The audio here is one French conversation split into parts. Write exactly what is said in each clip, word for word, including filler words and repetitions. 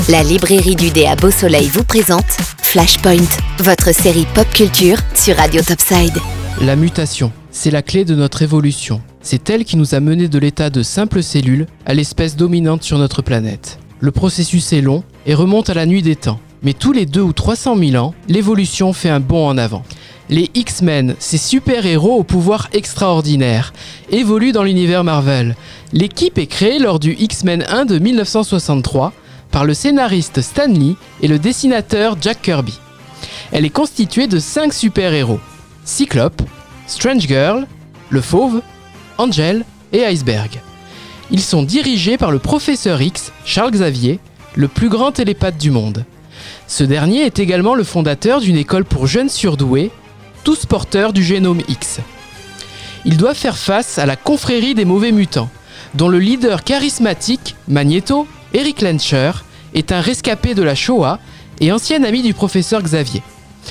La librairie du dé à Beau Soleil vous présente Flashpoint, votre série pop culture sur Radio Topside. La mutation, c'est la clé de notre évolution. C'est elle qui nous a menés de l'état de simple cellule à l'espèce dominante sur notre planète. Le processus est long et remonte à la nuit des temps. Mais tous les deux ou trois cent mille ans, l'évolution fait un bond en avant. Les X-Men, ces super-héros au pouvoir extraordinaire, évoluent dans l'univers Marvel. L'équipe est créée lors du X-Men un de dix-neuf cent soixante-trois par le scénariste Stan Lee et le dessinateur Jack Kirby. Elle est constituée de cinq super-héros: Cyclope, Strange Girl, le Fauve, Angel et Iceberg. Ils sont dirigés par le Professeur X, Charles Xavier, le plus grand télépathe du monde. Ce dernier est également le fondateur d'une école pour jeunes surdoués, tous porteurs du génome X. Ils doivent faire face à la confrérie des mauvais mutants, dont le leader charismatique, Magneto, Eric Lencher, est un rescapé de la Shoah et ancien ami du professeur Xavier.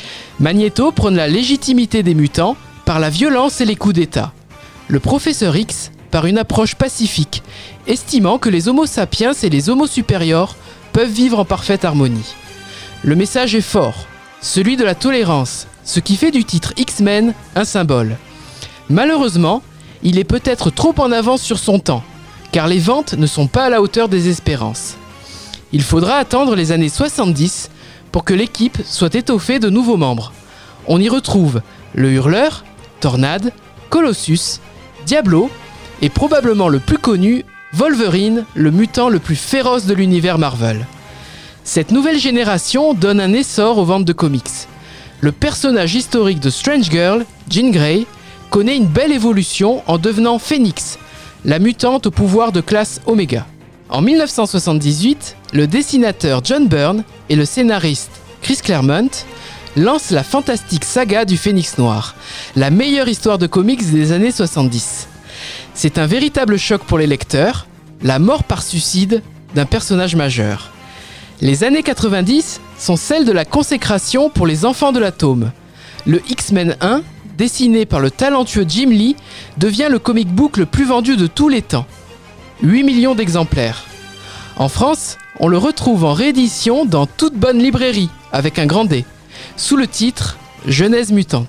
Magneto prône la légitimité des mutants par la violence et les coups d'État. Le professeur X par une approche pacifique, estimant que les Homo sapiens et les Homo supérieurs peuvent vivre en parfaite harmonie. Le message est fort, celui de la tolérance, ce qui fait du titre X-Men un symbole. Malheureusement, il est peut-être trop en avance sur son temps, car les ventes ne sont pas à la hauteur des espérances. Il faudra attendre les années soixante-dix pour que l'équipe soit étoffée de nouveaux membres. On y retrouve le Hurleur, Tornade, Colossus, Diablo et probablement le plus connu, Wolverine, le mutant le plus féroce de l'univers Marvel. Cette nouvelle génération donne un essor aux ventes de comics. Le personnage historique de Strange Girl, Jean Grey, connaît une belle évolution en devenant Phoenix, la mutante au pouvoir de classe Oméga. En dix-neuf cent soixante-dix-huit, le dessinateur John Byrne et le scénariste Chris Claremont lancent la fantastique saga du Phénix Noir, la meilleure histoire de comics des années soixante-dix. C'est un véritable choc pour les lecteurs, la mort par suicide d'un personnage majeur. Les années quatre-vingt-dix sont celles de la consécration pour les enfants de l'atome. Le X-Men un, dessiné par le talentueux Jim Lee, devient le comic book le plus vendu de tous les temps. huit millions d'exemplaires. En France, on le retrouve en réédition dans toute bonne librairie, avec un grand D, sous le titre « Genèse mutante ».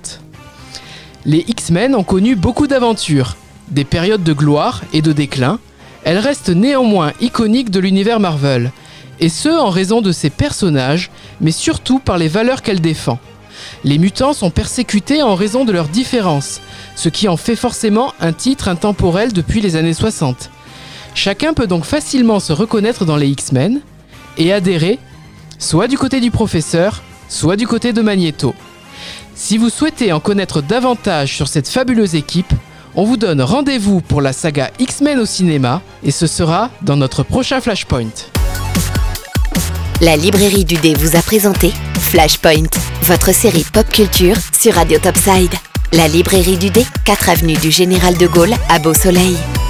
Les X-Men ont connu beaucoup d'aventures, des périodes de gloire et de déclin. Elles restent néanmoins iconiques de l'univers Marvel, et ce en raison de ses personnages, mais surtout par les valeurs qu'elle défend. Les mutants sont persécutés en raison de leurs différences, ce qui en fait forcément un titre intemporel depuis les années soixante. Chacun peut donc facilement se reconnaître dans les X-Men et adhérer soit du côté du professeur, soit du côté de Magneto. Si vous souhaitez en connaître davantage sur cette fabuleuse équipe, on vous donne rendez-vous pour la saga X-Men au cinéma et ce sera dans notre prochain Flashpoint. La librairie du dé vous a présenté Flashpoint, votre série pop culture sur Radio Topside. La librairie du dé, quatre avenue du Général de Gaulle à Beau Soleil.